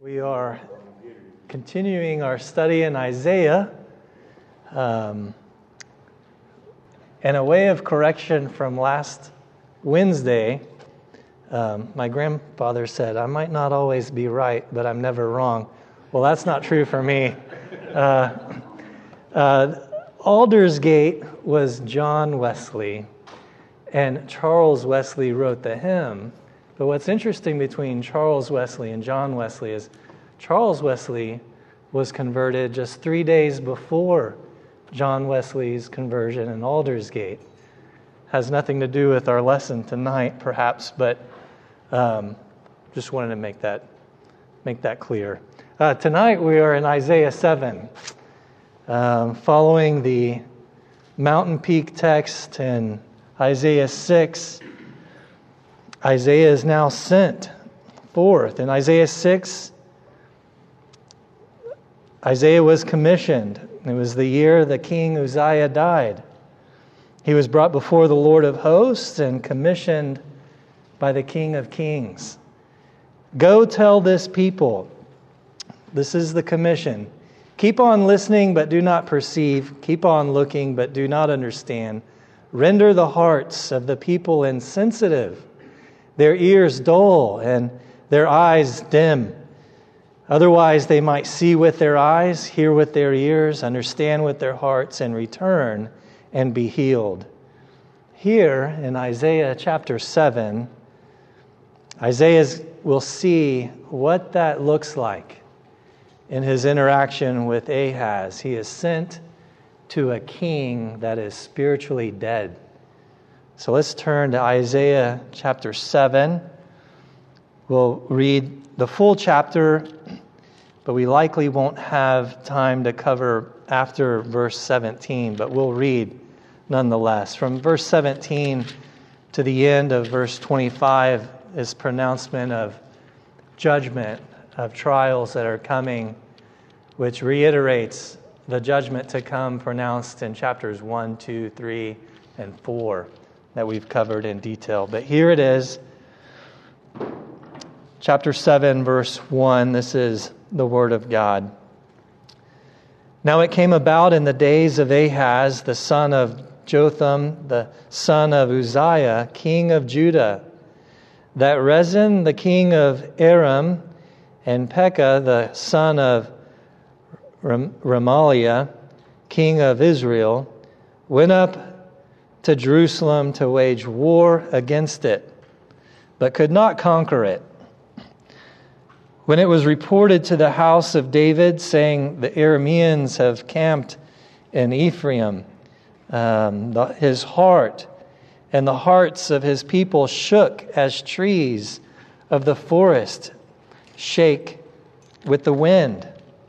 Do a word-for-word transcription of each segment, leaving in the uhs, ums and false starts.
We are continuing our study in Isaiah, um, and a way of correction from last Wednesday. Um, my grandfather said, I might not always be right, but I'm never wrong. Well, that's not true for me. Uh, uh, Aldersgate was John Wesley, and Charles Wesley wrote the hymn. But what's interesting between Charles Wesley and John Wesley is Charles Wesley was converted just three days before John Wesley's conversion in Aldersgate. Has nothing to do with our lesson tonight, perhaps, but um, just wanted to make that make that clear. Uh, tonight we are in Isaiah seven, um, following the mountain peak text in Isaiah six. Isaiah is now sent forth. In Isaiah six, Isaiah was commissioned. It was the year the king Uzziah died. He was brought before the Lord of hosts and commissioned by the King of Kings. Go tell this people, this is the commission. Keep on listening, but do not perceive. Keep on looking, but do not understand. Render the hearts of the people insensitive, their ears dull, and their eyes dim. Otherwise they might see with their eyes, hear with their ears, understand with their hearts, and return and be healed. Here in Isaiah chapter seven, Isaiah will see what that looks like in his interaction with Ahaz. He is sent to a king that is spiritually dead. So let's turn to Isaiah chapter seven. We'll read the full chapter, but we likely won't have time to cover after verse seventeen, but we'll read nonetheless. From verse seventeen to the end of verse twenty-five is pronouncement of judgment, of trials that are coming, which reiterates the judgment to come pronounced in chapters one, two, three, and four that we've covered in detail. But here it is, chapter seven, verse one. This is the word of God. Now it came about in the days of Ahaz, the son of Jotham, the son of Uzziah, king of Judah, that Rezin, the king of Aram, and Pekah, the son of Remaliah, king of Israel, went up to Jerusalem to wage war against it, but could not conquer it. When it was reported to the house of David, saying, the Arameans have camped in Ephraim, um, the, his heart and the hearts of his people shook as trees of the forest shake with the wind.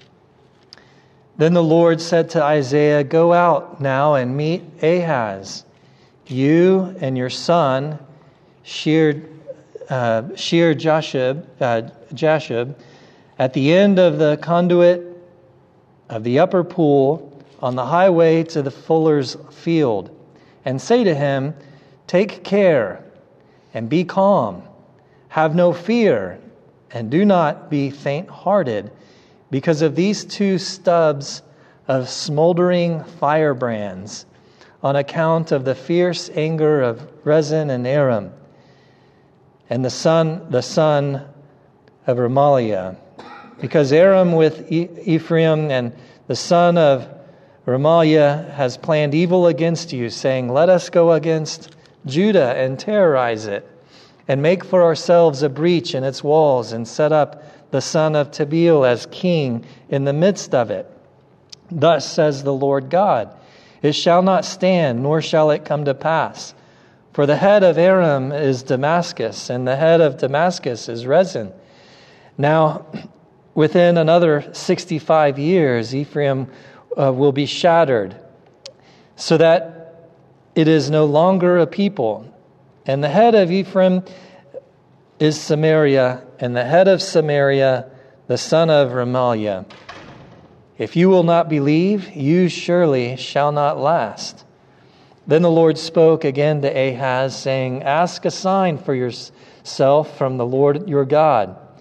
Then the Lord said to Isaiah, go out now and meet Ahaz, you and your son, Shear, uh, Shear Jashub, uh, Jashub, at the end of the conduit of the upper pool on the highway to the fuller's field, and say to him, take care and be calm. Have no fear and do not be faint-hearted because of these two stubs of smoldering firebrands, on account of the fierce anger of Rezin and Aram, and the son, the son of Remaliah. Because Aram with e- Ephraim and the son of Remaliah has planned evil against you, saying, let us go against Judah and terrorize it, and make for ourselves a breach in its walls, and set up the son of Tabeel as king in the midst of it. Thus says the Lord God, it shall not stand, nor shall it come to pass. For the head of Aram is Damascus, and the head of Damascus is Rezin. Now, within another sixty-five years, Ephraim uh, will be shattered, so that it is no longer a people. And the head of Ephraim is Samaria, and the head of Samaria, the son of Remaliah. If you will not believe, you surely shall not last. Then the Lord spoke again to Ahaz, saying, ask a sign for yourself from the Lord your God.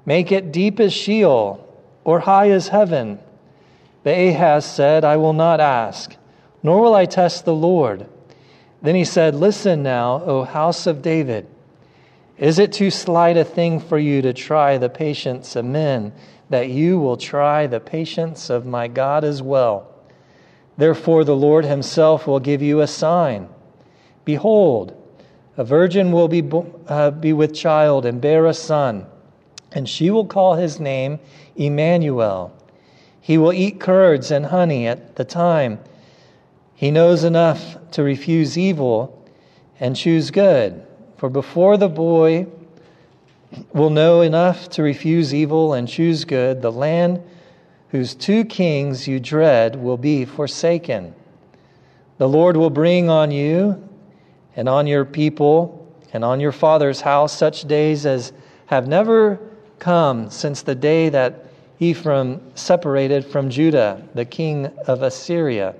Make it deep as Sheol, or high as heaven. But Ahaz said, I will not ask, nor will I test the Lord. Then he said, Listen now, O house of David. Is it too slight a thing for you to try the patience of men, that you will try the patience of my God as well? Therefore the Lord himself will give you a sign. Behold, a virgin will be, uh, be with child and bear a son, and she will call his name Emmanuel. He will eat curds and honey at the time. He knows enough to refuse evil and choose good. For before the boy will know enough to refuse evil and choose good, the land whose two kings you dread will be forsaken. The Lord will bring on you and on your people and on your father's house such days as have never come since the day that Ephraim separated from Judah, the king of Assyria.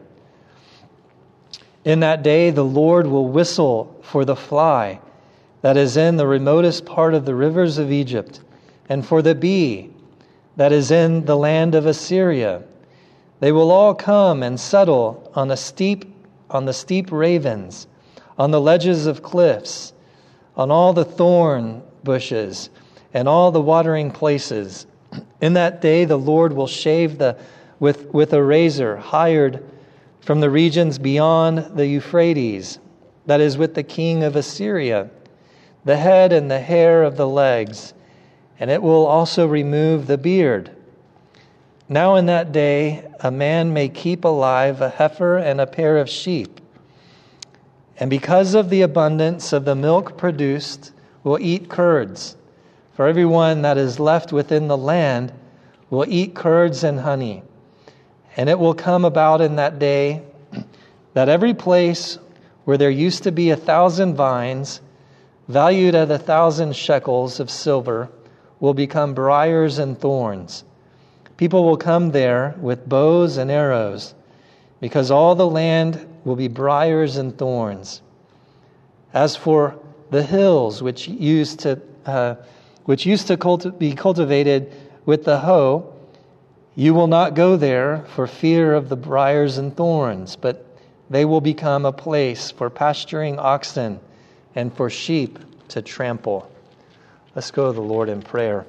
In that day the Lord will whistle for the fly that is in the remotest part of the rivers of Egypt, and for the bee that is in the land of Assyria. They will all come and settle on the steep, on the steep ravens, on the ledges of cliffs, on all the thorn bushes, and all the watering places. In that day the Lord will shave the with, with a razor hired from the regions beyond the Euphrates, that is with the king of Assyria, the head and the hair of the legs, and it will also remove the beard. Now in that day a man may keep alive a heifer and a pair of sheep, and because of the abundance of the milk produced, will eat curds. For everyone that is left within the land will eat curds and honey. And it will come about in that day that every place where there used to be a thousand vines, valued at a thousand shekels of silver, will become briars and thorns. People will come there with bows and arrows, because all the land will be briars and thorns. As for the hills which used to uh, which used to culti- be cultivated with the hoe, you will not go there for fear of the briars and thorns, but they will become a place for pasturing oxen and for sheep to trample. Let's go to the Lord in prayer.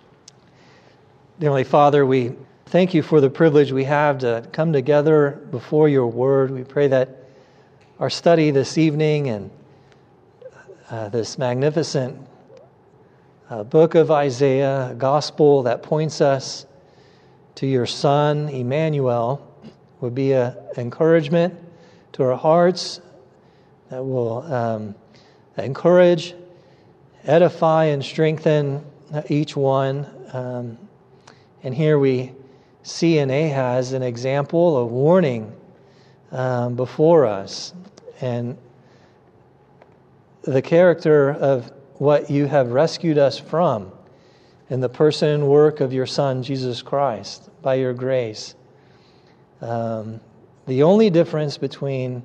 Dear Heavenly Father, we thank you for the privilege we have to come together before your word. We pray that our study this evening and uh, this magnificent uh, book of Isaiah, a gospel that points us to your Son, Emmanuel, would be an encouragement to our hearts that will um, encourage, edify, and strengthen each one. Um, and here we see in Ahaz an example of warning um, before us, and the character of what you have rescued us from in the person and work of your Son, Jesus Christ, by your grace. Um, the only difference between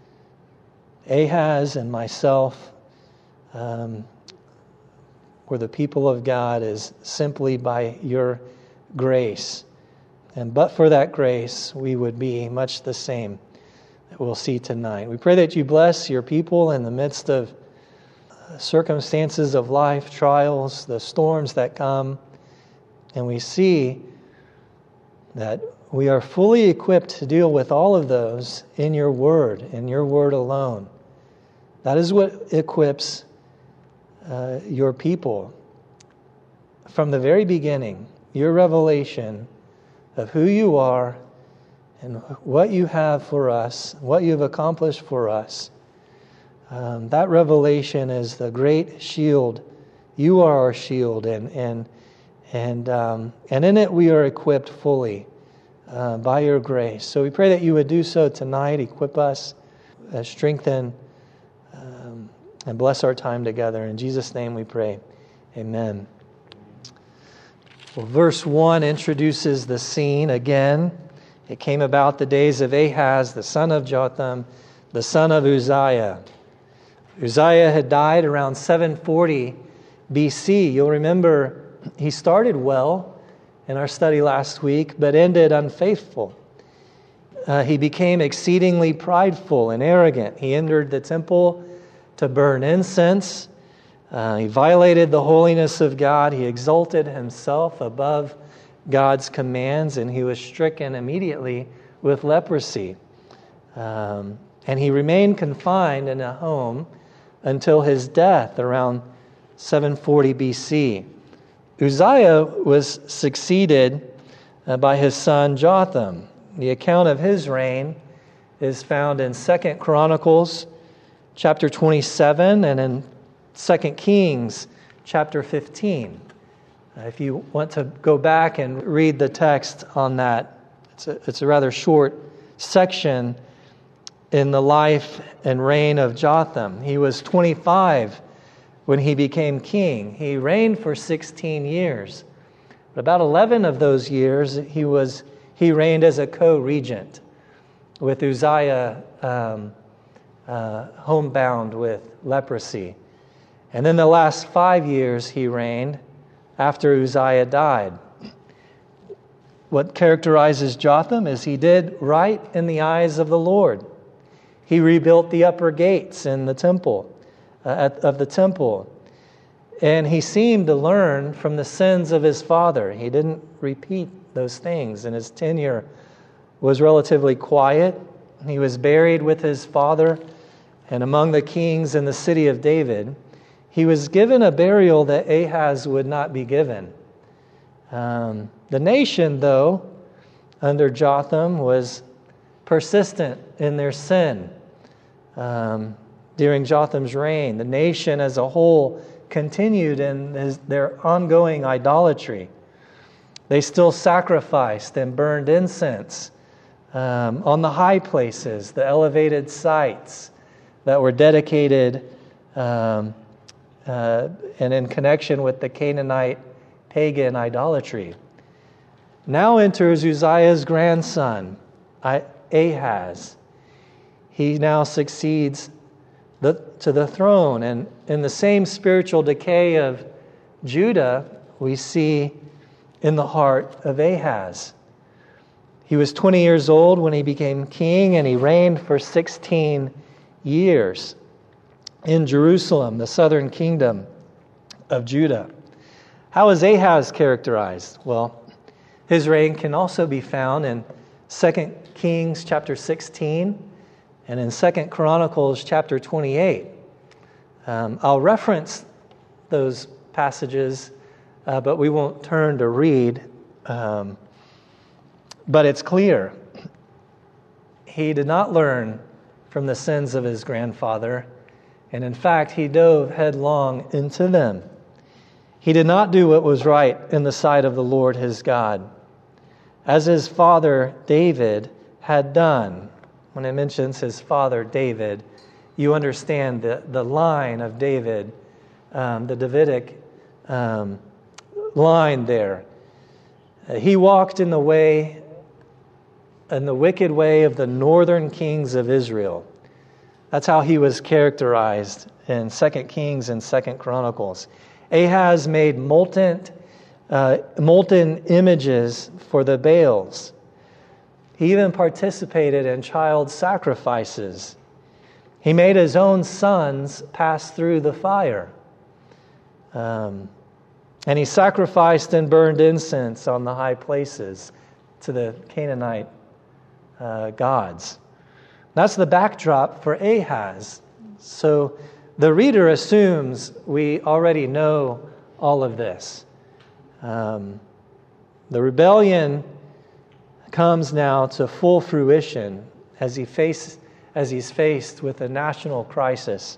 Ahaz and myself, um, or the people of God, is simply by your grace. And but for that grace, we would be much the same that we'll see tonight. We pray that you bless your people in the midst of circumstances of life, trials, the storms that come, and we see that we are fully equipped to deal with all of those in your word, in your word alone. That is what equips uh, your people. From the very beginning, your revelation of who you are and what you have for us, what you've accomplished for us, Um, that revelation is the great shield. You are our shield, and and and um, and in it we are equipped fully uh, by your grace. So we pray that you would do so tonight. Equip us, uh, strengthen, um, and bless our time together. In Jesus' name we pray. Amen. Well, verse one introduces the scene again. It came about the days of Ahaz, the son of Jotham, the son of Uzziah. Uzziah had died around seven forty B C. You'll remember He started well in our study last week, but ended unfaithful. Uh, he became exceedingly prideful and arrogant. He entered the temple to burn incense. Uh, he violated the holiness of God. He exalted himself above God's commands, and he was stricken immediately with leprosy. Um, and he remained confined in a home until his death around seven forty B C. Uzziah was succeeded uh, by his son Jotham. The account of his reign is found in Second Chronicles chapter twenty-seven and in Second Kings chapter fifteen. Uh, if you want to go back and read the text on that, it's a, it's a rather short section in the life and reign of Jotham. He was twenty-five when he became king. He reigned for sixteen years. But about eleven of those years, he was he reigned as a co-regent with Uzziah um, uh, homebound with leprosy. And then the last five years he reigned after Uzziah died. What characterizes Jotham is he did right in the eyes of the Lord. He rebuilt the upper gates in the temple, uh, at, of the temple. And he seemed to learn from the sins of his father. He didn't repeat those things, and his tenure was relatively quiet. He was buried with his father and among the kings in the city of David. He was given a burial that Ahaz would not be given. Um, the nation, though, under Jotham, was persistent in their sin. Um, during Jotham's reign, the nation as a whole continued in his, their ongoing idolatry. They still sacrificed and burned incense um, on the high places, the elevated sites that were dedicated um, uh, and in connection with the Canaanite pagan idolatry. Now enters Uzziah's grandson, Ahaz. He now succeeds the, to the throne, and in the same spiritual decay of Judah, we see in the heart of Ahaz. He was twenty years old when he became king, and he reigned for sixteen years in Jerusalem, the southern kingdom of Judah. How is Ahaz characterized? Well, his reign can also be found in Second Kings chapter sixteen and in Second Chronicles chapter twenty-eight. Um, I'll reference those passages, uh, but we won't turn to read. Um, but it's clear he did not learn from the sins of his grandfather, and in fact, he dove headlong into them. He did not do what was right in the sight of the Lord his God, as his father David had done. When it mentions his father David, you understand the, the line of David, um, the Davidic um, line there. Uh, he walked in the way, in the wicked way of the northern kings of Israel. That's how he was characterized in Second Kings and Second Chronicles. Ahaz made molten, uh, molten images for the Baals. He even participated in child sacrifices. He made his own sons pass through the fire. Um, and he sacrificed and burned incense on the high places to the Canaanite uh, gods. That's the backdrop for Ahaz. So the reader assumes we already know all of this. Um, the rebellion comes now to full fruition as he face, as he's faced with a national crisis.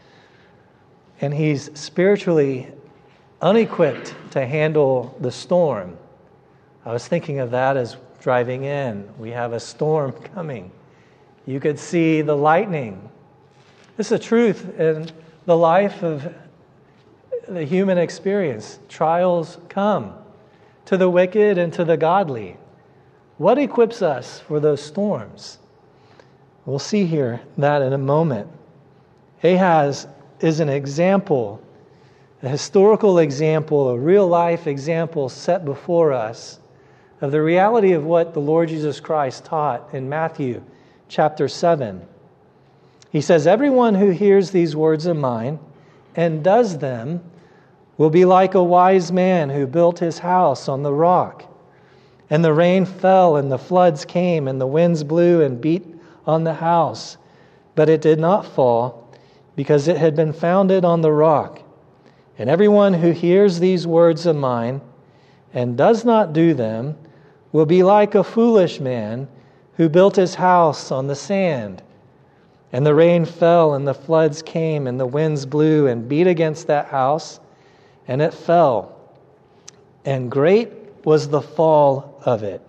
And he's spiritually unequipped to handle the storm. I was thinking of that as driving in. We have a storm coming. You could see the lightning. This is a truth in the life of the human experience. Trials come to the wicked and to the godly. What equips us for those storms? We'll see here that in a moment. Ahaz is an example a historical example, a real-life example set before us of the reality of what the Lord Jesus Christ taught in Matthew chapter seven. He says, "Everyone who hears these words of mine and does them will be like a wise man who built his house on the rock. And the rain fell, and the floods came, and the winds blew and beat on the house. But it did not fall, because it had been founded on the rock. And everyone who hears these words of mine and does not do them will be like a foolish man who built his house on the sand. And the rain fell, and the floods came, and the winds blew and beat against that house, and it fell. And great was the fall of it."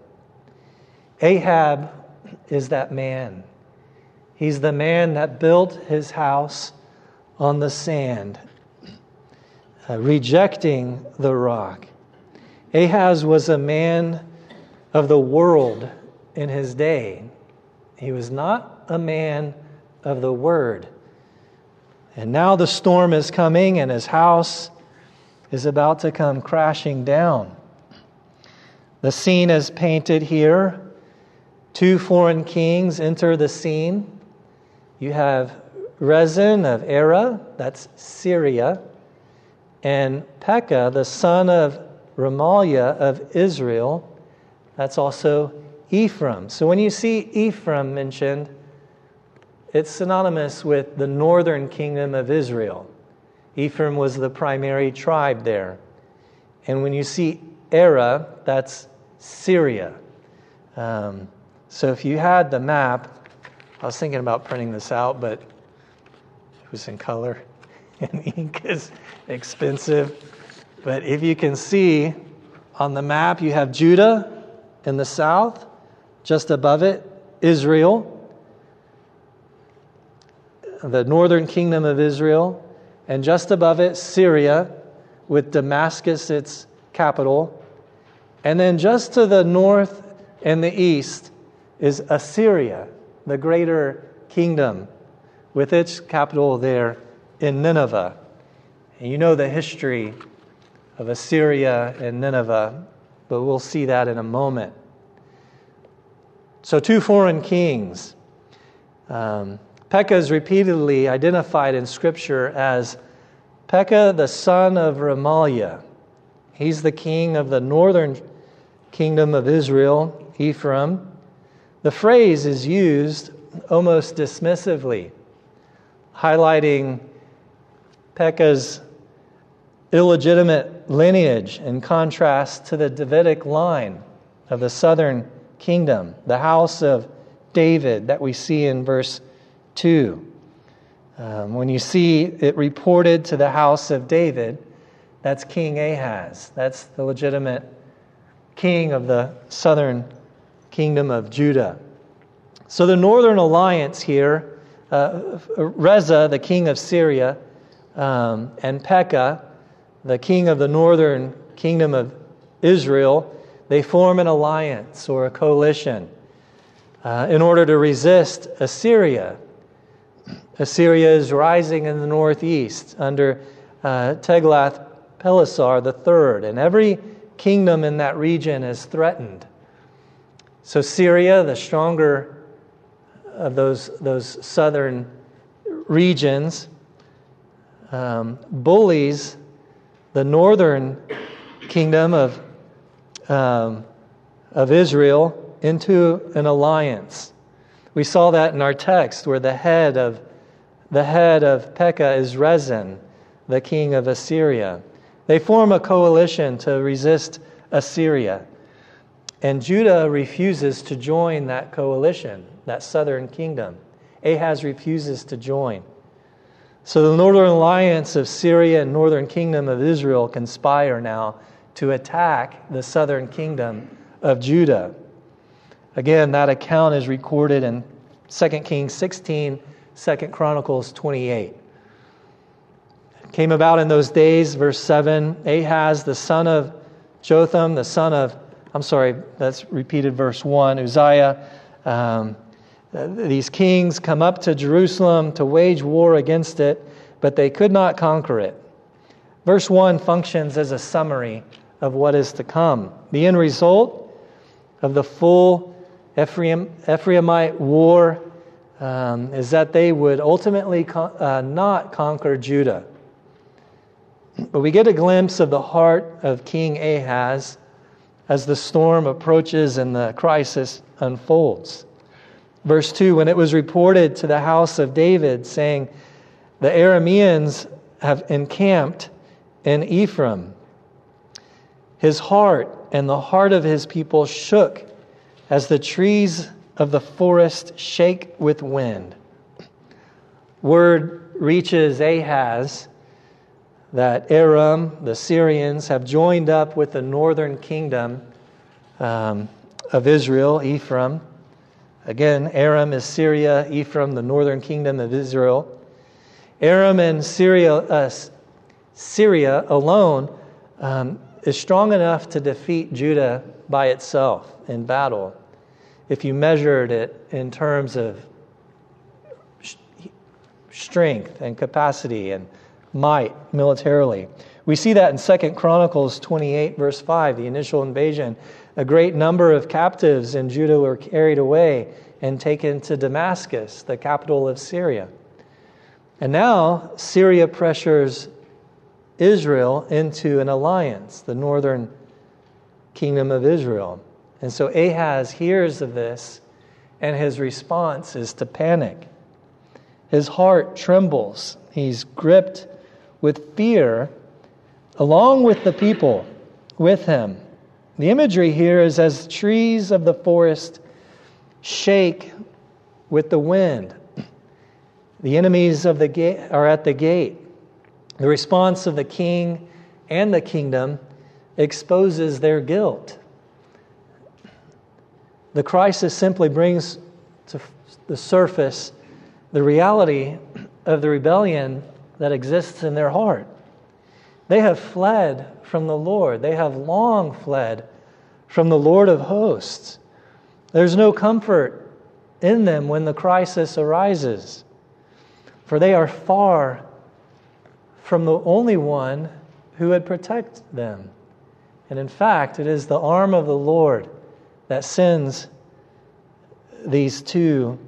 Ahab is that man. He's the man that built his house on the sand, uh, rejecting the rock. Ahaz was a man of the world in his day. He was not a man of the word. And now the storm is coming, and his house is about to come crashing down. The scene is painted here. Two foreign kings enter the scene. You have Rezin of Era, that's Syria, and Pekah, the son of Remaliah of Israel, that's also Ephraim. So when you see Ephraim mentioned, it's synonymous with the northern kingdom of Israel. Ephraim was the primary tribe there. And when you see Era, that's Syria. Um, so if you had the map, I was thinking about printing this out, but it was in color, and ink is expensive. But if you can see on the map, you have Judah in the south, just above it, Israel, the northern kingdom of Israel, and just above it, Syria, with Damascus, its capital. And then just to the north and the east is Assyria, the greater kingdom, with its capital there in Nineveh. And you know the history of Assyria and Nineveh, but we'll see that in a moment. So two foreign kings. Um, Pekah is repeatedly identified in Scripture as Pekah, the son of Remaliah. He's the king of the northern kingdom of Israel, Ephraim. The phrase is used almost dismissively, highlighting Pekah's illegitimate lineage in contrast to the Davidic line of the southern kingdom, the house of David that we see in verse two. Um, when you see it reported to the house of David, that's King Ahaz. That's the legitimate king of the southern kingdom of Judah. So the northern alliance here, uh, Reza, the king of Syria, um, and Pekah, the king of the northern kingdom of Israel, they form an alliance or a coalition uh, in order to resist Assyria. Assyria is rising in the northeast under uh, Tiglath-Pileser the third, and every kingdom in that region is threatened. So Syria, the stronger of those, those southern regions, um, bullies the northern kingdom of, um, of Israel into an alliance. We saw that in our text where the head of the head of Pekah is Rezin, the king of Assyria. They form a coalition to resist Assyria. And Judah refuses to join that coalition, that southern kingdom. Ahaz refuses to join. So the northern alliance of Syria and northern kingdom of Israel conspire now to attack the southern kingdom of Judah. Again, that account is recorded in Second Kings sixteen, Second Chronicles twenty-eight. It came about in those days, verse seven, Ahaz, the son of Jotham, the son of, I'm sorry, that's repeated verse one, Uzziah. Um, these kings come up to Jerusalem to wage war against it, but they could not conquer it. Verse one functions as a summary of what is to come. The end result of the full Ephraim, Ephraimite war um, is that they would ultimately con- uh, not conquer Judah. But we get a glimpse of the heart of King Ahaz as the storm approaches and the crisis unfolds. Verse two, when it was reported to the house of David, saying, the Arameans have encamped in Ephraim, his heart and the heart of his people shook as the trees of the forest shake with wind. Word reaches Ahaz that Aram, the Syrians, have joined up with the northern kingdom um, of Israel, Ephraim. Again, Aram is Syria, Ephraim, the northern kingdom of Israel. Aram and Syria, uh, Syria alone um, is strong enough to defeat Judah by itself in battle, if you measured it in terms of strength and capacity and might militarily. We see that in Second Chronicles twenty-eight, verse five, the initial invasion. A great number of captives in Judah were carried away and taken to Damascus, the capital of Syria. And now Syria pressures Israel into an alliance, the northern kingdom of Israel. And so Ahaz hears of this, and his response is to panic. His heart trembles. He's gripped with fear, along with the people with him. The imagery here is as trees of the forest shake with the wind. The enemies of the gate are at the gate. The response of the king and the kingdom exposes their guilt. The crisis simply brings to the surface the reality of the rebellion that exists in their heart. They have fled from the Lord. They have long fled from the Lord of hosts. There's no comfort in them when the crisis arises, for they are far from the only one who would protect them. And in fact, it is the arm of the Lord that sends these two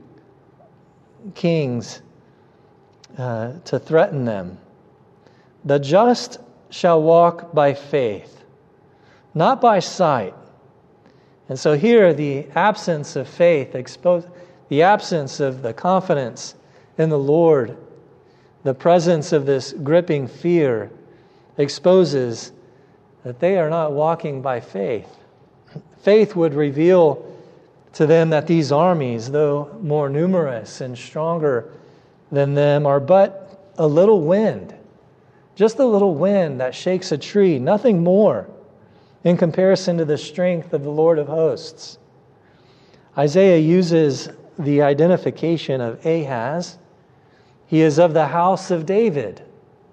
kings uh, to threaten them. The just shall walk by faith, not by sight. And so here, the absence of faith, expose, the absence of the confidence in the Lord, the presence of this gripping fear exposes that they are not walking by faith. Faith would reveal to them that these armies, though more numerous and stronger than them, are but a little wind. Just a little wind that shakes a tree, nothing more in comparison to the strength of the Lord of hosts. Isaiah uses the identification of Ahaz. He is of the house of David,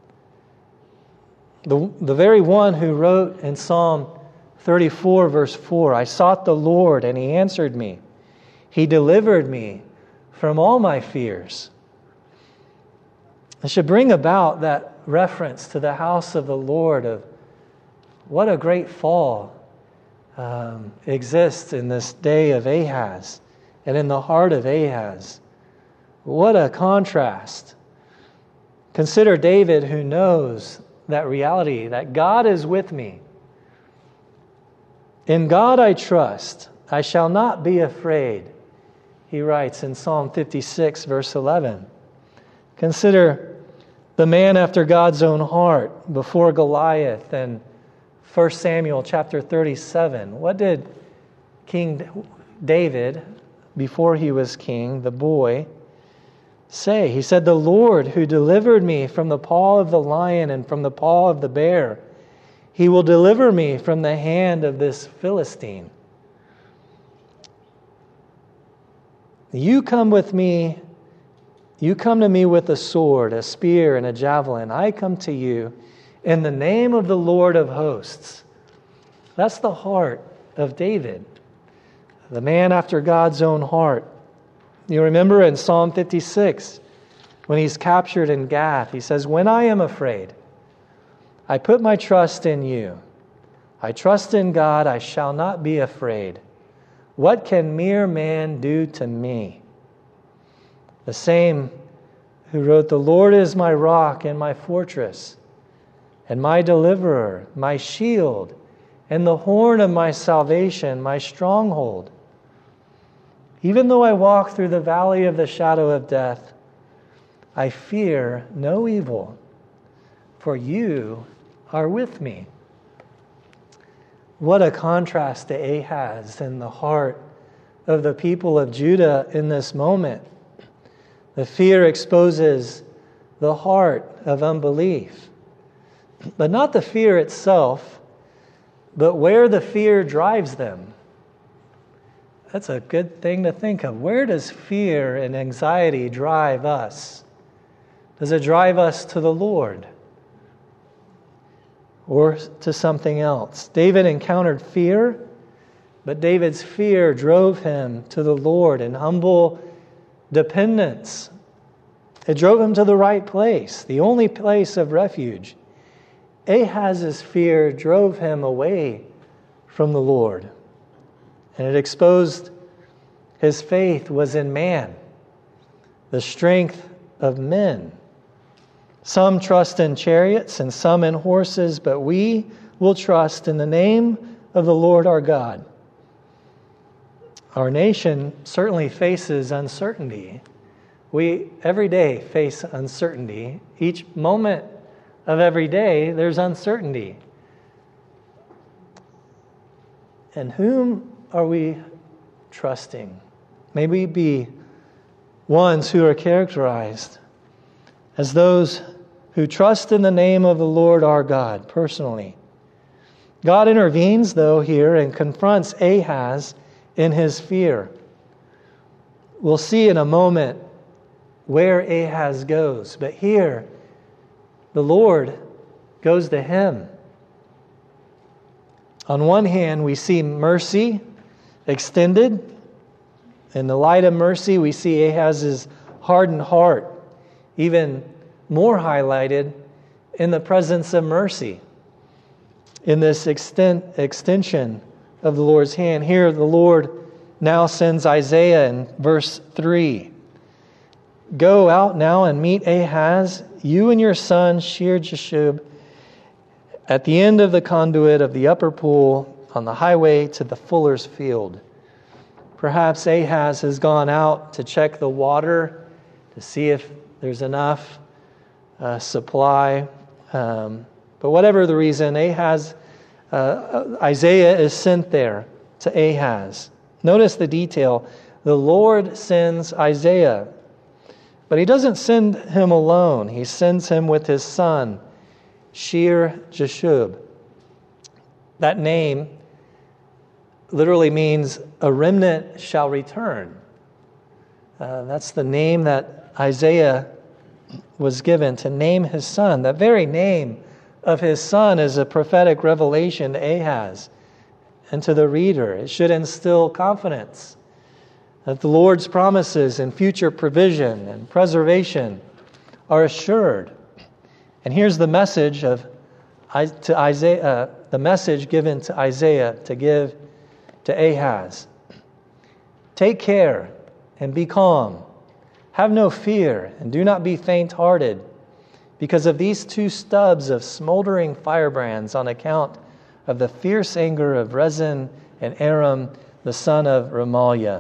the, the very one who wrote in Psalm thirty-four, verse four, I sought the Lord, and He answered me. He delivered me from all my fears. It should bring about that reference to the house of the Lord of what a great fall um, exists in this day of Ahaz and in the heart of Ahaz. What a contrast. Consider David, who knows that reality, that God is with me. In God I trust, I shall not be afraid, he writes in Psalm fifty-six, verse eleven. Consider the man after God's own heart before Goliath and First Samuel chapter thirty-seven. What did King David, before he was king, the boy, say? He said, the Lord who delivered me from the paw of the lion and from the paw of the bear, He will deliver me from the hand of this Philistine. You come with me, you come to me with a sword, a spear, and a javelin. I come to you in the name of the Lord of hosts. That's the heart of David, the man after God's own heart. You remember in Psalm fifty-six, when he's captured in Gath, he says, when I am afraid, I put my trust in you. I trust in God, I shall not be afraid. What can mere man do to me? The same who wrote, the Lord is my rock and my fortress, and my deliverer, my shield, and the horn of my salvation, my stronghold. Even though I walk through the valley of the shadow of death, I fear no evil, for you are with me. What a contrast to Ahaz and the heart of the people of Judah in this moment. The fear exposes the heart of unbelief. But not the fear itself, but where the fear drives them. That's a good thing to think of. Where does fear and anxiety drive us? Does it drive us to the Lord or to something else? David encountered fear, but David's fear drove him to the Lord in humble dependence. It drove him to the right place, the only place of refuge. Ahaz's fear drove him away from the Lord, and it exposed his faith was in man, the strength of men. Some trust in chariots and some in horses, but we will trust in the name of the Lord our God. Our nation certainly faces uncertainty. We every day face uncertainty. Each moment of every day, there's uncertainty. And whom are we trusting? May we be ones who are characterized as those who trust in the name of the Lord our God personally. God intervenes, though, here and confronts Ahaz in his fear. We'll see in a moment where Ahaz goes, but here the Lord goes to him. On one hand, we see mercy extended. In the light of mercy, we see Ahaz's hardened heart even more highlighted in the presence of mercy. In this extent, extension of the Lord's hand. Here the Lord now sends Isaiah in verse three. Go out now and meet Ahaz, you and your son Shear-Jashub, at the end of the conduit of the upper pool on the highway to the fuller's field. Perhaps Ahaz has gone out to check the water to see if there's enough uh, supply. Um, but whatever the reason, Ahaz, uh, Isaiah is sent there to Ahaz. Notice the detail. The Lord sends Isaiah, but he doesn't send him alone. He sends him with his son, Shear-Jashub. That name literally means a remnant shall return. Uh, that's the name that Isaiah was given to name his son. That very name of his son is a prophetic revelation to Ahaz and to the reader. It should instill confidence that the Lord's promises and future provision and preservation are assured. And here's the message of to Isaiah, uh, the message given to Isaiah to give to Ahaz. Take care and be calm. Have no fear and do not be faint-hearted because of these two stubs of smoldering firebrands on account of the fierce anger of Rezin and Aram, the son of Remaliah.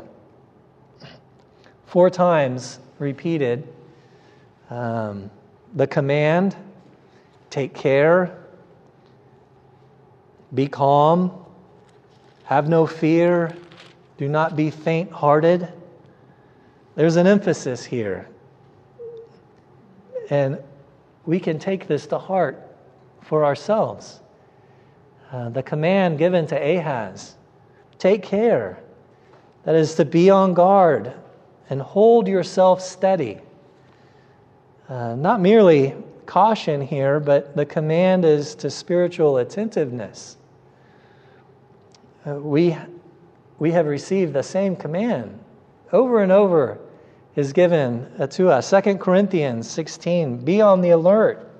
Four times repeated um, the command, take care, be calm, have no fear, do not be faint-hearted. There's an emphasis here. And we can take this to heart for ourselves. Uh, the command given to Ahaz, take care. That is to be on guard and hold yourself steady. Uh, not merely caution here, but the command is to spiritual attentiveness. Uh, we, we have received the same command over and over is given uh, to us. Second Corinthians sixteen, be on the alert,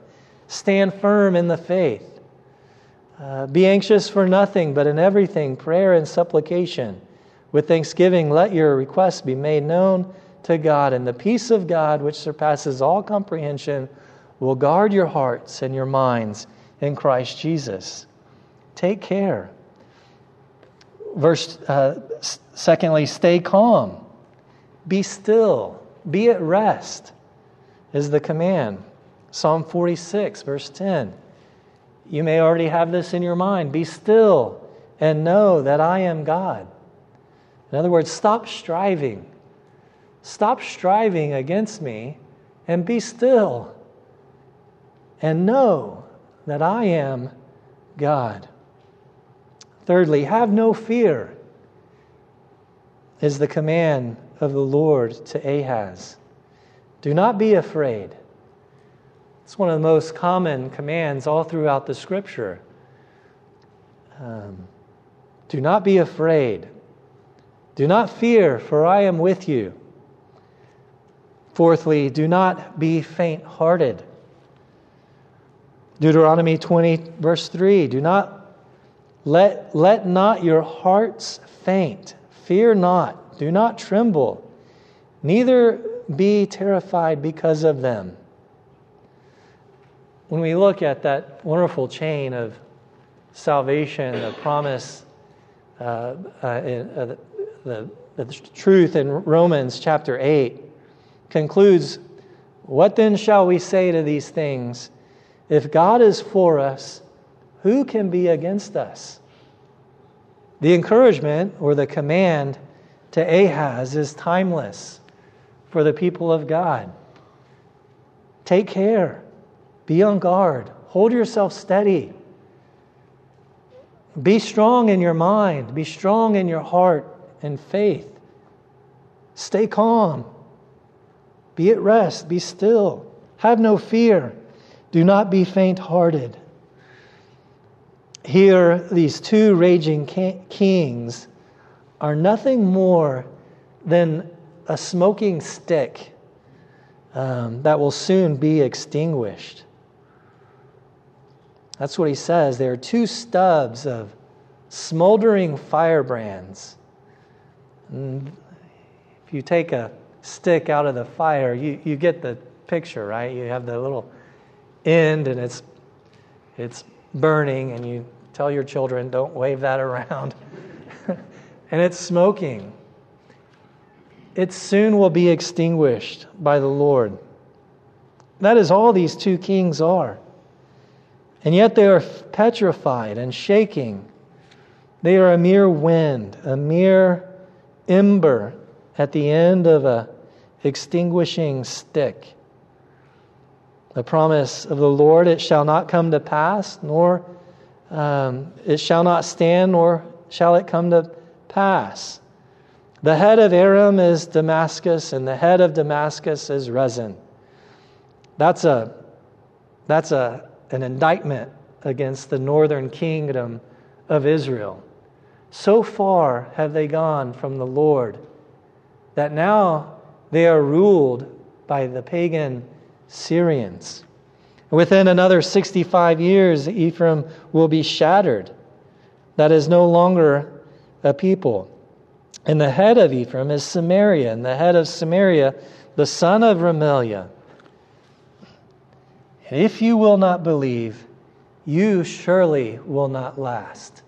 Stand firm in the faith. Uh, be anxious for nothing, but in everything, prayer and supplication. With thanksgiving, let your requests be made known to God, and the peace of God, which surpasses all comprehension, will guard your hearts and your minds in Christ Jesus. Take care. Verse, uh, secondly, stay calm. Be still. Be at rest is the command. Psalm forty-six, verse ten. You may already have this in your mind. Be still and know that I am God. In other words, stop striving. Stop striving against me and be still and know that I am God. Thirdly, have no fear is the command of the Lord to Ahaz. Do not be afraid. It's one of the most common commands all throughout the Scripture. Um, do not be afraid. Do not fear, for I am with you. Fourthly, do not be faint-hearted. Deuteronomy twenty, verse three, do not let, let not your hearts faint. Fear not. Do not tremble. Neither be terrified because of them. When we look at that wonderful chain of salvation, the promise, uh, uh, in, uh, the, the, the truth in Romans chapter eight concludes, what then shall we say to these things? If God is for us, who can be against us? The encouragement or the command to Ahaz is timeless for the people of God. Take care. Be on guard. Hold yourself steady. Be strong in your mind. Be strong in your heart and faith. Stay calm. Be at rest. Be still. Have no fear. Do not be faint-hearted. Here, these two raging kings are nothing more than a smoking stick um, that will soon be extinguished. That's what he says. There are two stubs of smoldering firebrands. And if you take a stick out of the fire, you, you get the picture, right? You have the little end and it's it's burning, and you tell your children, don't wave that around. And it's smoking. It soon will be extinguished by the Lord. That is all these two kings are. And yet they are petrified and shaking. They are a mere wind, a mere ember at the end of a extinguishing stick. The promise of the Lord, it shall not come to pass, nor um, it shall not stand, nor shall it come to pass. The head of Aram is Damascus, and the head of Damascus is Rezin. That's a that's a an indictment against the northern kingdom of Israel. So far have they gone from the Lord that now they are ruled by the pagan Syrians. Within another sixty-five years, Ephraim will be shattered. That is no longer a people. And the head of Ephraim is Samaria, and the head of Samaria, the son of Remaliah. And if you will not believe, you surely will not last.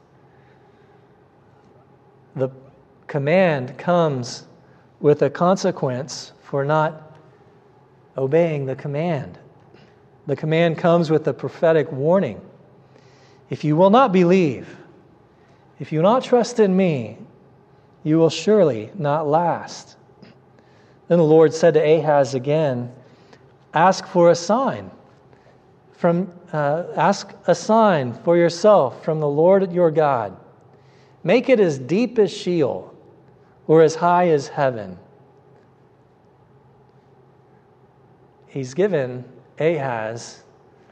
The command comes with a consequence for not obeying the command. The command comes with a prophetic warning. If you will not believe, if you will not trust in me, you will surely not last. Then the Lord said to Ahaz again, ask for a sign. From uh, ask a sign for yourself from the Lord your God. Make it as deep as Sheol or as high as heaven. He's given Ahaz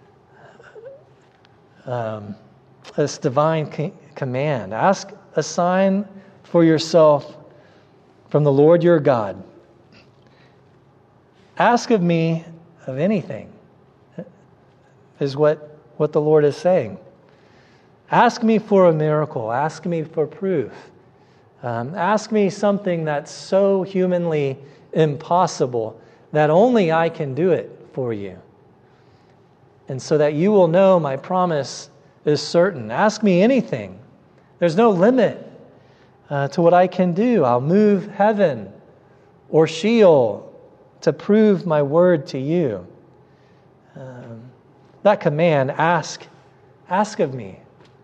um, this divine command. Ask a sign for yourself from the Lord your God. Ask of me of anything. is what, what the Lord is saying. Ask me for a miracle. Ask me for proof. Um, ask me something that's so humanly impossible that only I can do it for you. And so that you will know my promise is certain. Ask me anything. There's no limit uh, to what I can do. I'll move heaven or Sheol to prove my word to you. Um, that command, ask, ask of me.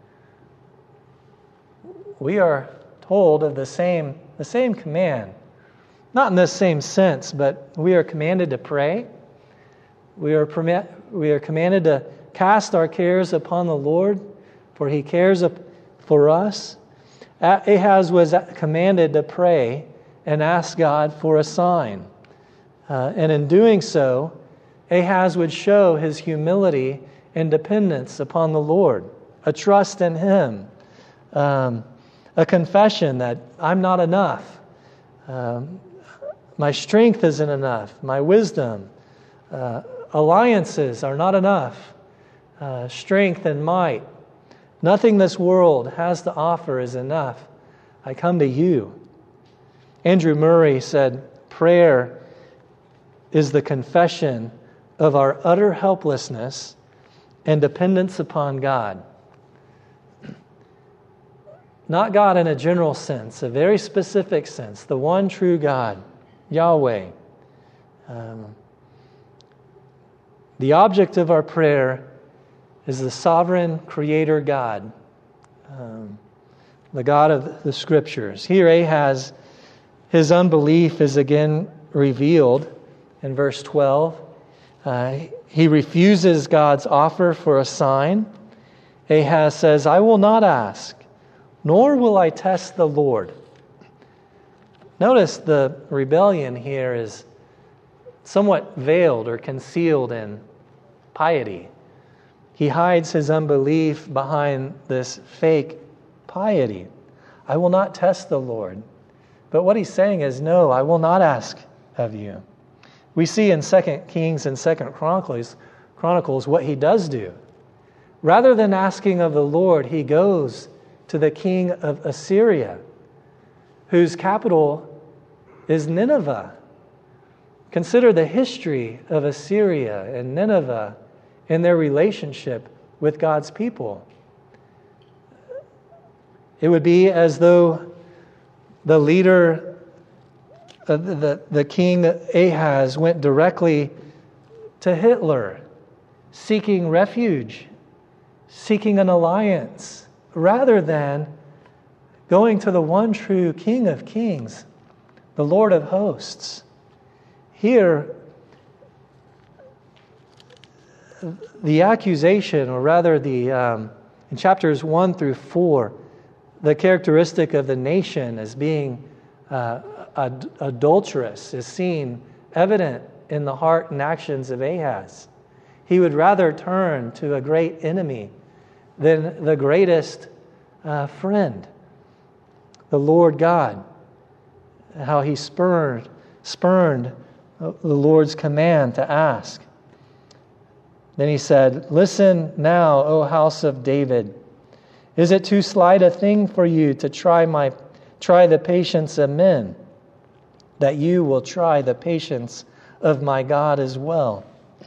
We are told of the same, the same command. Not in the same sense, but we are commanded to pray. We are, permit, we are commanded to cast our cares upon the Lord, for he cares for us. Ahaz was commanded to pray and ask God for a sign. Uh, and in doing so, Ahaz would show his humility and dependence upon the Lord, a trust in him, um, a confession that I'm not enough. Um, my strength isn't enough. My wisdom, uh, alliances are not enough. Uh, strength and might. Nothing this world has to offer is enough. I come to you. Andrew Murray said, prayer is the confession of our utter helplessness and dependence upon God. Not God in a general sense, a very specific sense, the one true God, Yahweh. Um, the object of our prayer is the sovereign creator God, um, the God of the Scriptures. Here Ahaz, his unbelief is again revealed in verse twelve. Uh, he refuses God's offer for a sign. Ahaz says, I will not ask, nor will I test the Lord. Notice the rebellion here is somewhat veiled or concealed in piety. He hides his unbelief behind this fake piety. I will not test the Lord. But what he's saying is, no, I will not ask of you. We see in Second Kings and Second Chronicles, Chronicles what he does do. Rather than asking of the Lord, he goes to the king of Assyria, whose capital is Nineveh. Consider the history of Assyria and Nineveh in their relationship with God's people. It would be as though the leader, uh, the, the king Ahaz, went directly to Hitler, seeking refuge, seeking an alliance, rather than going to the one true King of Kings, the Lord of hosts. Here, the accusation, or rather the um, in chapters one through four, the characteristic of the nation as being uh, ad- adulterous is seen evident in the heart and actions of Ahaz. He would rather turn to a great enemy than the greatest uh, friend, the Lord God. How he spurned, spurned the Lord's command to ask. Then he said, listen now, O house of David. Is it too slight a thing for you to try my try the patience of men, that you will try the patience of my God as well?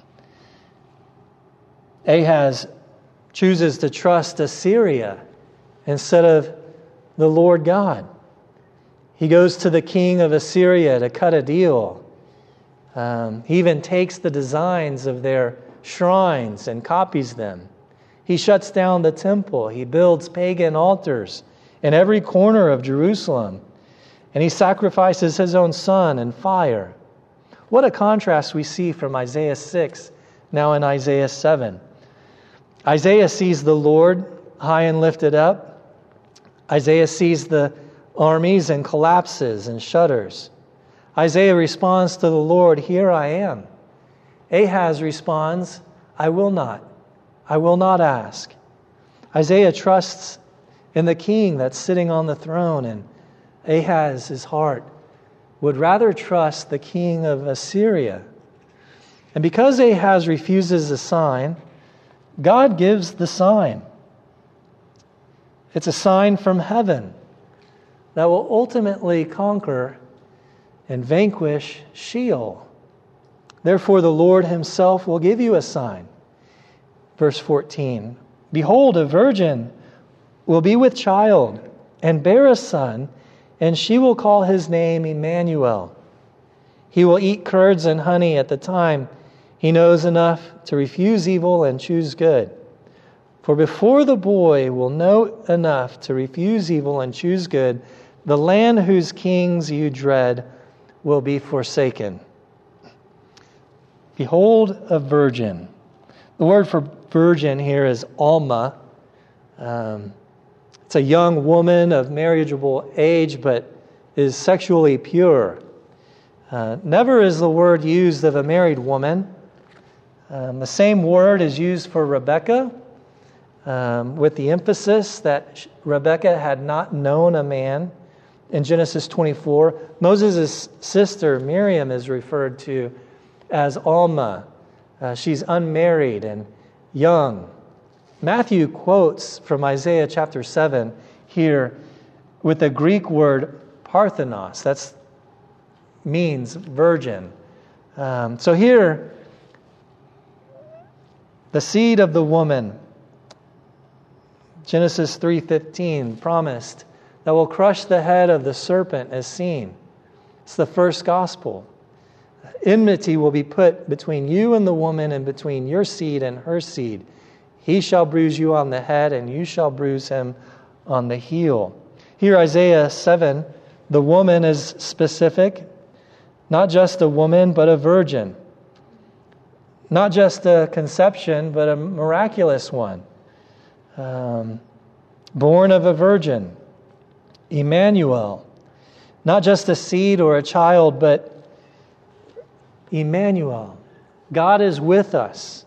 Ahaz chooses to trust Assyria instead of the Lord God. He goes to the king of Assyria to cut a deal. Um, he even takes the designs of their shrines and copies them. He shuts down the temple. He builds pagan altars in every corner of Jerusalem. And he sacrifices his own son in fire. What a contrast we see from Isaiah six, now in Isaiah seven. Isaiah sees the Lord high and lifted up. Isaiah sees the armies and collapses and shudders. Isaiah responds to the Lord, here I am. Ahaz responds, I will not. I will not ask. Isaiah trusts in the king that's sitting on the throne, and Ahaz's heart would rather trust the king of Assyria. And because Ahaz refuses a sign, God gives the sign. It's a sign from heaven that will ultimately conquer and vanquish Sheol. Therefore, the Lord himself will give you a sign. Verse fourteen, behold, a virgin will be with child and bear a son, and she will call his name Emmanuel. He will eat curds and honey at the time he knows enough to refuse evil and choose good. For before the boy will know enough to refuse evil and choose good, the land whose kings you dread will be forsaken. Behold, a virgin. The word for virgin here is alma. Um, it's a young woman of marriageable age, but is sexually pure. Uh, never is the word used of a married woman. Um, the same word is used for Rebekah, um, with the emphasis that Rebekah had not known a man. In Genesis twenty-four, Moses' sister Miriam is referred to as Alma. Uh, she's unmarried and young. Matthew quotes from Isaiah chapter seven here with the Greek word parthenos. That means virgin. Um, so here, the seed of the woman, Genesis three fifteen, promised that will crush the head of the serpent is seen. It's the first gospel. Enmity will be put between you and the woman, and between your seed and her seed. He shall bruise you on the head, and you shall bruise him on the heel. Here, Isaiah seven, the woman is specific. Not just a woman, but a virgin. Not just a conception, but a miraculous one. Um, born of a virgin. Emmanuel, not just a seed or a child, but Emmanuel. God is with us.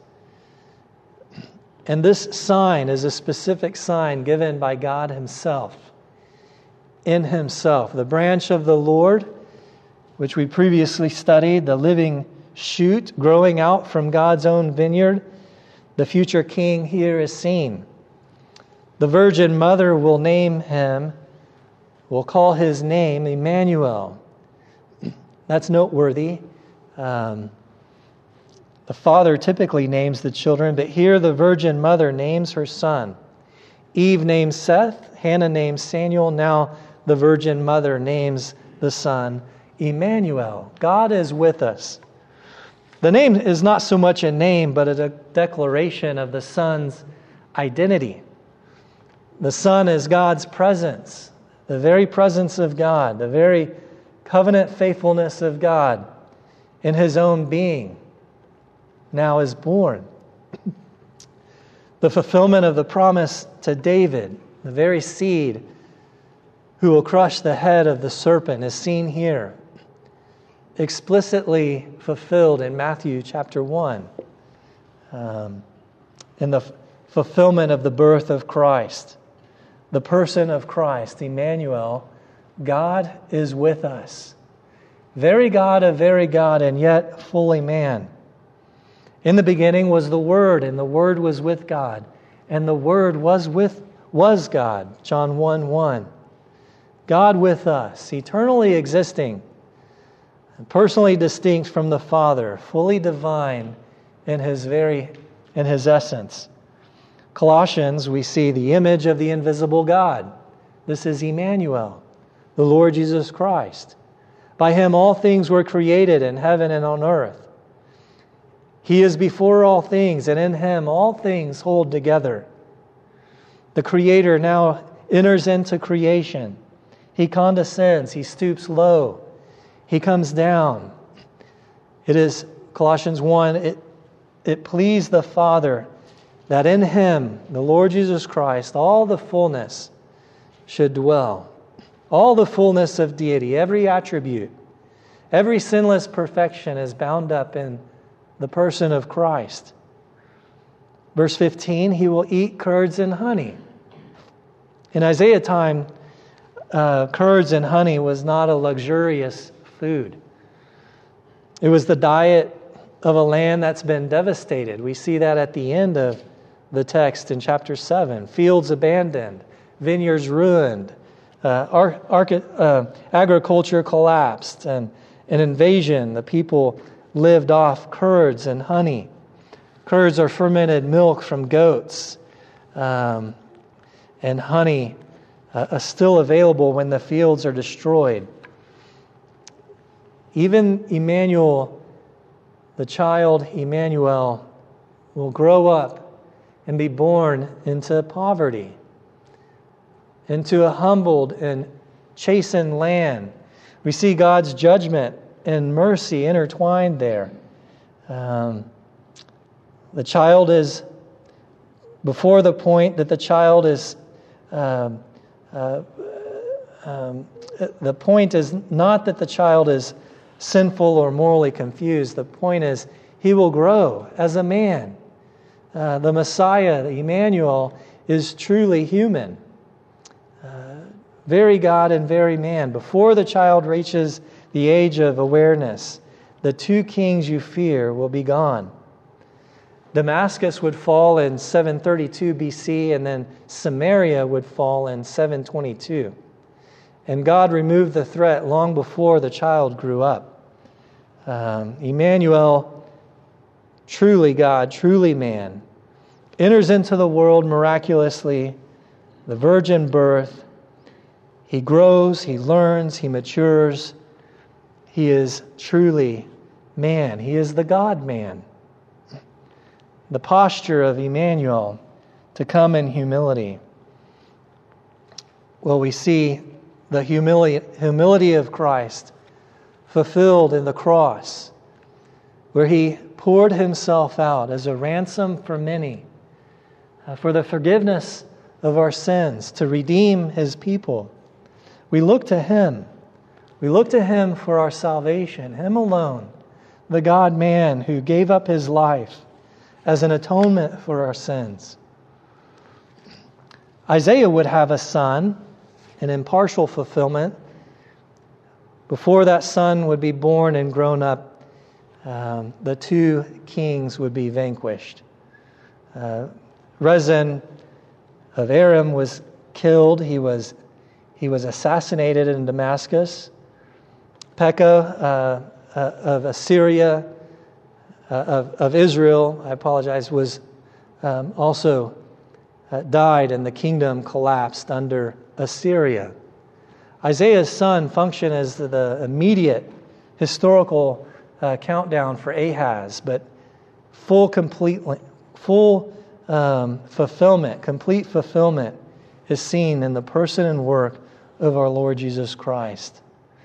And this sign is a specific sign given by God himself, in himself. The branch of the Lord, which we previously studied, the living shoot growing out from God's own vineyard, the future king here is seen. The virgin mother will name him We'll call his name Emmanuel. That's noteworthy. Um, the father typically names the children, but here the virgin mother names her son. Eve names Seth, Hannah names Samuel, now the virgin mother names the son Emmanuel. God is with us. The name is not so much a name, but a declaration of the son's identity. The son is God's presence. The very presence of God, the very covenant faithfulness of God in his own being now is born. The fulfillment of the promise to David, the very seed who will crush the head of the serpent, is seen here, explicitly fulfilled in Matthew chapter one, um, in the f- fulfillment of the birth of Christ. The person of Christ, Emmanuel, God is with us. Very God of very God, and yet fully man. In the beginning was the Word, and the Word was with God, and the Word was with was God. John one one. God with us, eternally existing, personally distinct from the Father, fully divine in his very in his essence. Colossians, we see the image of the invisible God. This is Emmanuel, the Lord Jesus Christ. By him all things were created in heaven and on earth. He is before all things, and in him all things hold together. The Creator now enters into creation. He condescends, he stoops low, he comes down. It is, Colossians one, it, it pleased the Father that in him, the Lord Jesus Christ, all the fullness should dwell. All the fullness of deity, every attribute, every sinless perfection is bound up in the person of Christ. Verse fifteen, he will eat curds and honey. In Isaiah time, uh, curds and honey was not a luxurious food. It was the diet of a land that's been devastated. We see that at the end of the text in chapter seven. Fields abandoned, vineyards ruined, uh, ar- arch- uh, agriculture collapsed, and an invasion. The people lived off curds and honey. Curds are fermented milk from goats, um, and honey uh, is still available when the fields are destroyed. Even Emmanuel, the child Emmanuel, will grow up and be born into poverty, into a humbled and chastened land. We see God's judgment and mercy intertwined there. Um, the child is, before the point that the child is, um, uh, um, the point is not that the child is sinful or morally confused. The point is he will grow as a man. Uh, the Messiah, the Emmanuel, is truly human. Uh, very God and very man. Before the child reaches the age of awareness, the two kings you fear will be gone. Damascus would fall in seven thirty-two B C, and then Samaria would fall in seven twenty-two. And God removed the threat long before the child grew up. Um, Emmanuel, truly God, truly man, enters into the world miraculously, the virgin birth. He grows, he learns, he matures. He is truly man. He is the God-man. The posture of Emmanuel, to come in humility. Well, we see the humility, humility of Christ fulfilled in the cross, where he poured himself out as a ransom for many, uh, for the forgiveness of our sins, to redeem his people. We look to him. We look to him for our salvation, him alone, the God-man who gave up his life as an atonement for our sins. Isaiah would have a son, an impartial fulfillment. Before that son would be born and grown up, um, the two kings would be vanquished. Uh, Rezin of Aram was killed. He was he was assassinated in Damascus. Pekah uh, uh, of Assyria, uh, of, of Israel, I apologize, was um, also uh, died, and the kingdom collapsed under Assyria. Isaiah's son functioned as the, the immediate historical uh, countdown for Ahaz, but full, complete, full um, fulfillment, complete fulfillment is seen in the person and work of our Lord Jesus Christ.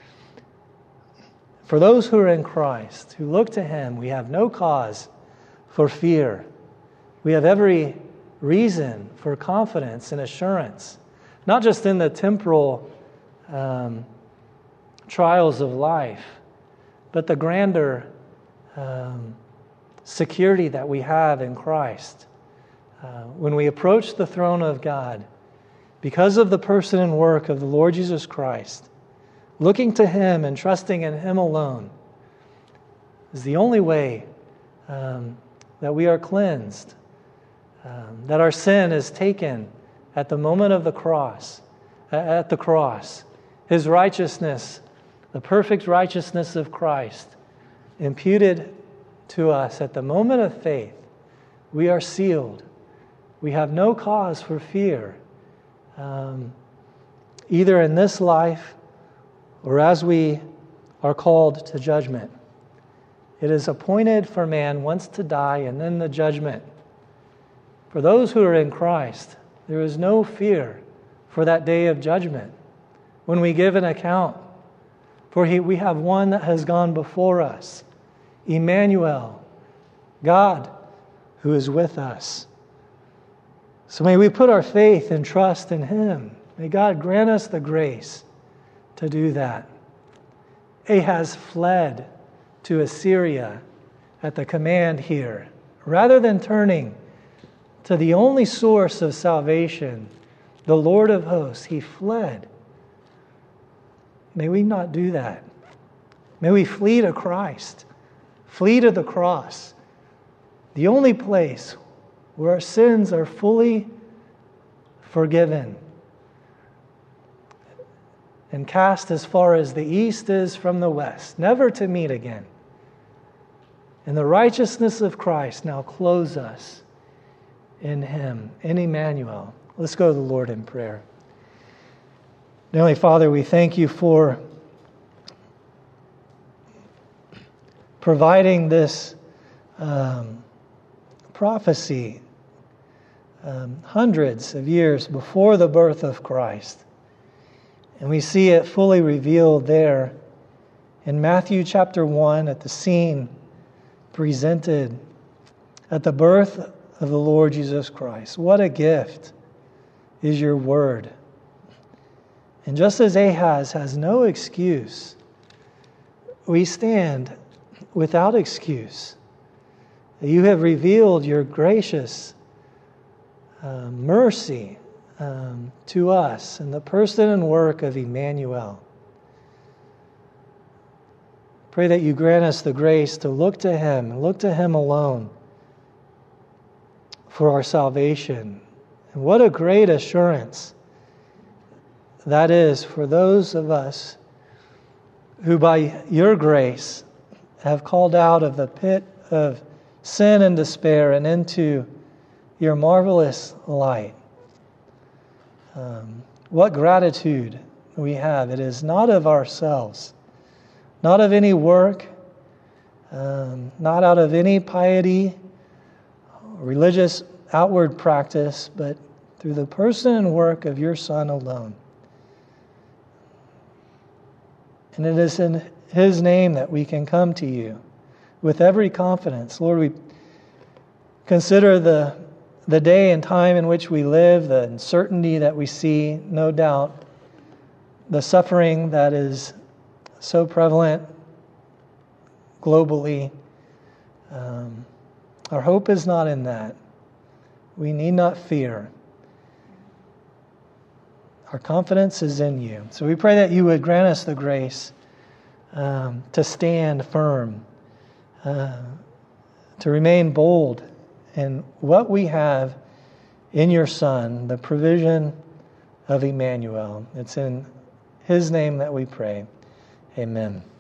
For those who are in Christ, who look to him, we have no cause for fear. We have every reason for confidence and assurance, not just in the temporal um, trials of life, but the grander um, security that we have in Christ. Uh, when we approach the throne of God, because of the person and work of the Lord Jesus Christ, looking to him and trusting in him alone is the only way um, that we are cleansed, um, that our sin is taken at the moment of the cross, at the cross. His righteousness, the perfect righteousness of Christ, imputed to us at the moment of faith. We are sealed. We have no cause for fear, um, either in this life or as we are called to judgment. It is appointed for man once to die and then the judgment. For those who are in Christ, there is no fear for that day of judgment when we give an account. For he, we have one that has gone before us, Emmanuel, God who is with us. So may we put our faith and trust in him. May God grant us the grace to do that. Ahaz fled to Assyria at the command here. Rather than turning to the only source of salvation, the Lord of hosts, he fled. May we not do that. May we flee to Christ, flee to the cross, the only place where our sins are fully forgiven and cast as far as the east is from the west, never to meet again. And the righteousness of Christ now clothes us in Him, in Emmanuel. Let's go to the Lord in prayer. Heavenly Father, we thank you for providing this um, prophecy um, hundreds of years before the birth of Christ. And we see it fully revealed there in Matthew chapter one at the scene presented at the birth of the Lord Jesus Christ. What a gift is your word. And just as Ahaz has no excuse, we stand without excuse. You have revealed your gracious uh, mercy um, to us in the person and work of Emmanuel. Pray that you grant us the grace to look to Him and look to Him alone for our salvation. And what a great assurance that is for those of us who by your grace have called out of the pit of sin and despair and into your marvelous light. Um, what gratitude we have. It is not of ourselves, not of any work, um, not out of any piety, religious outward practice, but through the person and work of your Son alone. And it is in His name that we can come to you with every confidence. Lord, we consider the, the day and time in which we live, the uncertainty that we see, no doubt, the suffering that is so prevalent globally. Um, our hope is not in that. We need not fear. Our confidence is in you. So we pray that you would grant us the grace um, to stand firm, uh, to remain bold in what we have in your Son, the provision of Emmanuel. It's in His name that we pray. Amen.